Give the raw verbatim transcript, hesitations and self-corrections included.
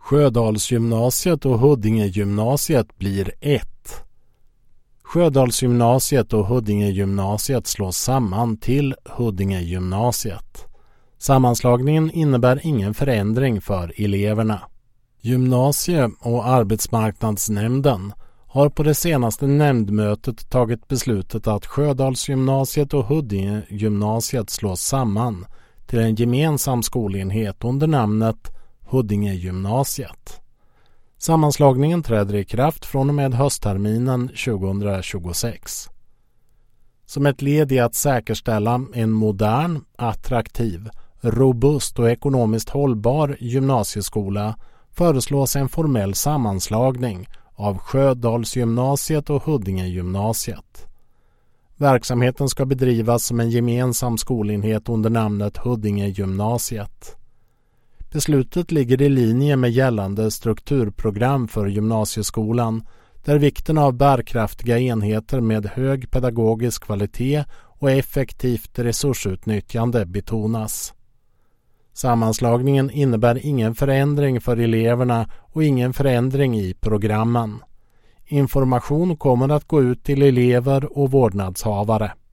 Sjödalsgymnasiet och Huddingegymnasiet blir ett. Sjödalsgymnasiet och Huddingegymnasiet slås samman till Huddingegymnasiet. Sammanslagningen innebär ingen förändring för eleverna. Gymnasie- och arbetsmarknadsnämnden har på det senaste nämndmötet tagit beslutet att Sjödalsgymnasiet och Huddingegymnasiet slås samman till en gemensam skolenhet under namnet Huddingegymnasiet. Sammanslagningen träder i kraft från och med höstterminen tjugohundratjugosex. Som ett led i att säkerställa en modern, attraktiv, robust och ekonomiskt hållbar gymnasieskola föreslås en formell sammanslagning av Sjödalsgymnasiet och Huddingegymnasiet. Verksamheten ska bedrivas som en gemensam skolenhet under namnet Huddingegymnasiet. Beslutet ligger i linje med gällande strukturprogram för gymnasieskolan där vikten av bärkraftiga enheter med hög pedagogisk kvalitet och effektivt resursutnyttjande betonas. Sammanslagningen innebär ingen förändring för eleverna och ingen förändring i programmen. Information kommer att gå ut till elever och vårdnadshavare.